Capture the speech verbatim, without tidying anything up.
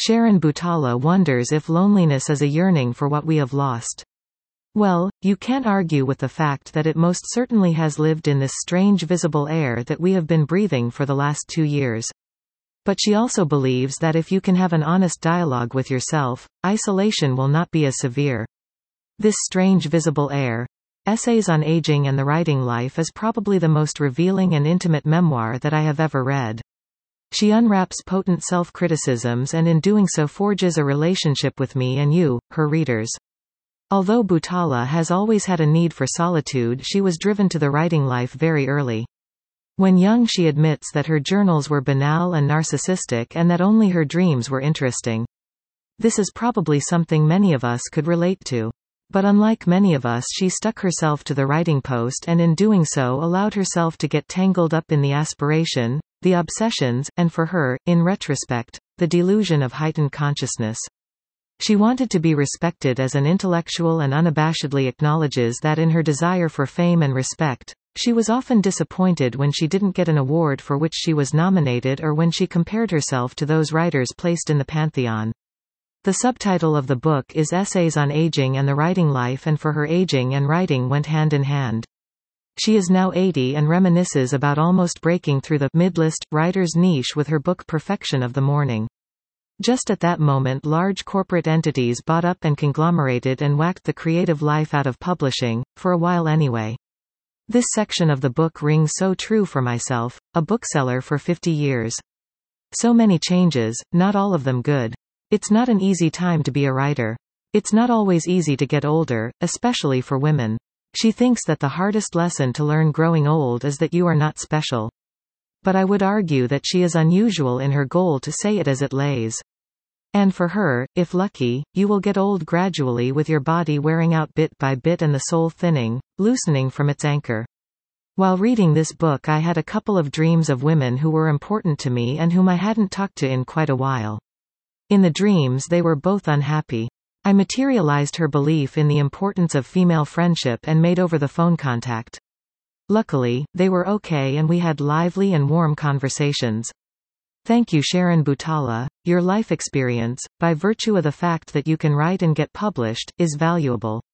Sharon Butala wonders if loneliness is a yearning for what we have lost. Well, you can't argue with the fact that it most certainly has lived in this strange visible air that we have been breathing for the last two years. But she also believes that if you can have an honest dialogue with yourself, isolation will not be as severe. This strange visible air, Essays on Aging and the Writing Life, is probably the most revealing and intimate memoir that I have ever read. She unwraps potent self-criticisms and in doing so forges a relationship with me and you, her readers. Although Butala has always had a need for solitude, she was driven to the writing life very early. When young, she admits that her journals were banal and narcissistic and that only her dreams were interesting. This is probably something many of us could relate to. But unlike many of us, she stuck herself to the writing post and in doing so allowed herself to get tangled up in the aspiration, the obsessions, and for her, in retrospect, the delusion of heightened consciousness. She wanted to be respected as an intellectual and unabashedly acknowledges that in her desire for fame and respect, she was often disappointed when she didn't get an award for which she was nominated or when she compared herself to those writers placed in the pantheon. The subtitle of the book is Essays on Aging and the Writing Life, and for her, aging and writing went hand in hand. She is now eighty and reminisces about almost breaking through the mid-list writer's niche with her book Perfection of the Morning. Just at that moment, large corporate entities bought up and conglomerated and whacked the creative life out of publishing, for a while anyway. This section of the book rings so true for myself, a bookseller for fifty years. So many changes, not all of them good. It's not an easy time to be a writer. It's not always easy to get older, especially for women. She thinks that the hardest lesson to learn growing old is that you are not special. But I would argue that she is unusual in her goal to say it as it lays. And for her, if lucky, you will get old gradually with your body wearing out bit by bit and the soul thinning, loosening from its anchor. While reading this book, I had a couple of dreams of women who were important to me and whom I hadn't talked to in quite a while. In the dreams, they were both unhappy. I materialized her belief in the importance of female friendship and made over the phone contact. Luckily, they were okay and we had lively and warm conversations. Thank you, Sharon Butala. Your life experience, by virtue of the fact that you can write and get published, is valuable.